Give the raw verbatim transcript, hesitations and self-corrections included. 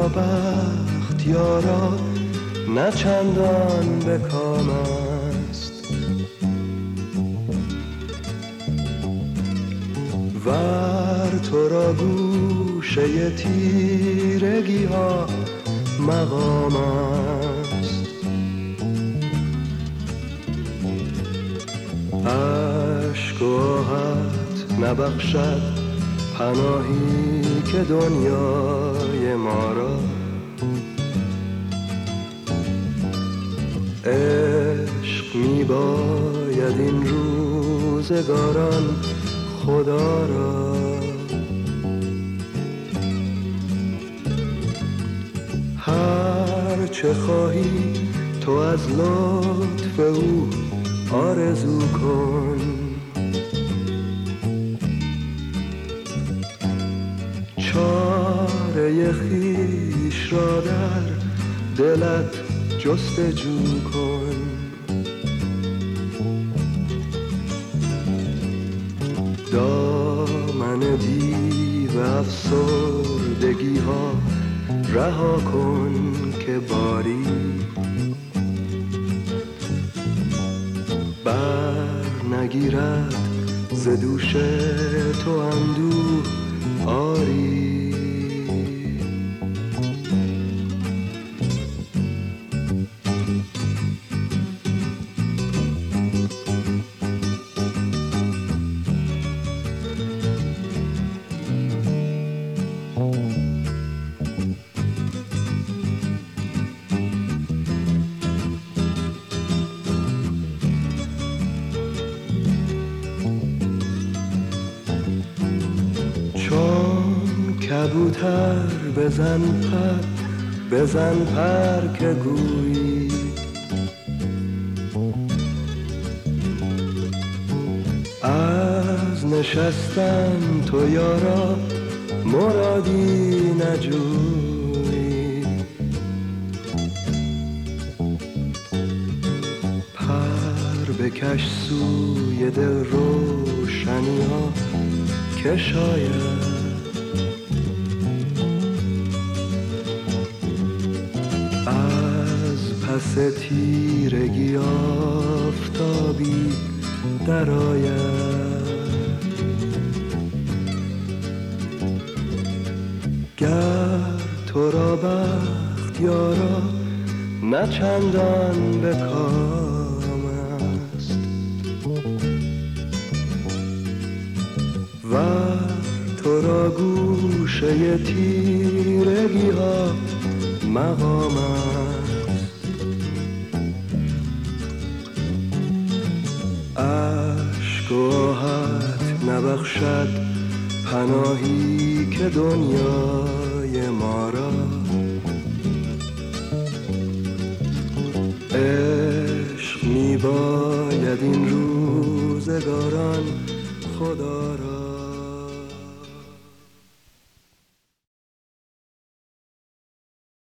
را بخت یارا نه چندان به کام است. ور تو را گوشه تیرگی ها مقام است. عشق و آهت نبخشد پناهی که دنیای ما را. عشق می باید این روزگاران خدا را. هر چه خواهی تو از لطف او آرزو کن. چاره خویش را در دلت جستجو کن. دامن دیو افسردگی ها رها کن که باری بر نگیرد ز دوش تو اندوه آری. کبوتر بزن پر بزن پر که گویی از نشستن تو یارا مرادی نجویی. پر بکش سوی دل روشنی ها که شاید پس تیرگی آفتابی درآید. گر تو را بخت یارا نه چندان به کام است. ور تو را گوشه تیرگی ها مقام است. عشق و آهت نبخشد پناهی که دنیای ما را. عشق می باید این روزگاران خدا را.